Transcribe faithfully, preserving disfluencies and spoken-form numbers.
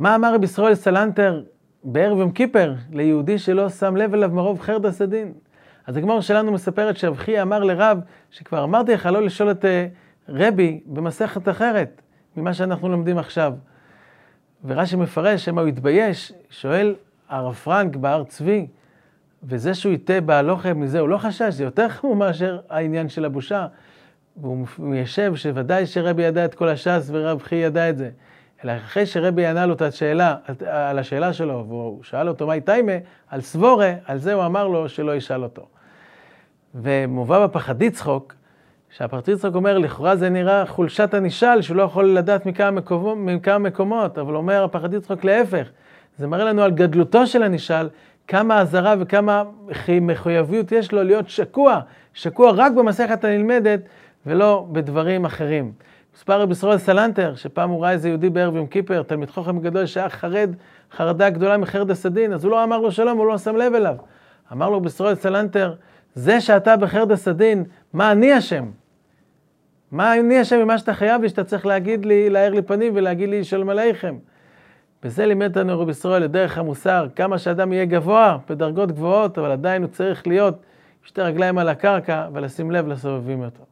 מה אמר רבי ישראל סלנטר בערב יום כיפר ליהודי שלא שם לב אליו מרוב חרדס הדין? אז הגמרא שלנו מספרת שרב חייא אמר לרב, שכבר אמרתי לך לא לשאול את רבי במסכת אחרת ממה שאנחנו לומדים עכשיו. ורש"י מפרש שמה הוא התבייש, שואל הרב פרנק בהר צבי, וזה שהוא יתה בהלוכה מזה הוא לא חשש, זה יותר חמור מאשר העניין של הבושה. והוא מיישב שוודאי שרבי ידע את כל הש"ס ורב חייא ידע את זה. אלא אחרי שרבי ענה לו את השאלה, על השאלה שלו, והוא שאל אותו מה תיימה, על סבורה, על זה הוא אמר לו שלא ישאל אותו. ומובא בפחד יצחוק, שהפחד יצחוק אומר, לכאורה זה נראה חולשת הנשאל, שהוא לא יכול לדעת מכמה מקומות, מכמה מקומות, אבל אומר הפחד יצחוק להפך. זה מראה לנו על גדלותו של הנשאל, כמה עזרה וכמה מחויביות יש לו להיות שקוע, שקוע רק במסכת הנלמדת, ולא בדברים אחרים. מספר רבי ישראל סלנטר, שפעם הוא ראה איזה יהודי בערב יום כיפר, תלמיד חכם גדול שהיה חרד, חרדה גדולה מחרדס הדין, אז הוא לא אמר לו שלום, הוא לא שם לב אליו. אמר לו רבי ישראל סלנטר, זה שאתה בחרדס הדין, מה אני אשם? מה אני אשם ממה שאתה חייב לי, שאתה צריך להגיד לי, להאיר לי פנים ולהגיד לי שלום עליכם? בזה לימד לנו רבי ישראל לדרך המוסר, כמה שאדם יהיה גבוה, בדרגות גבוהות, אבל עדיין הוא צריך להיות שתי רגליים על הקרקע ולשים לב לסובבים אותו.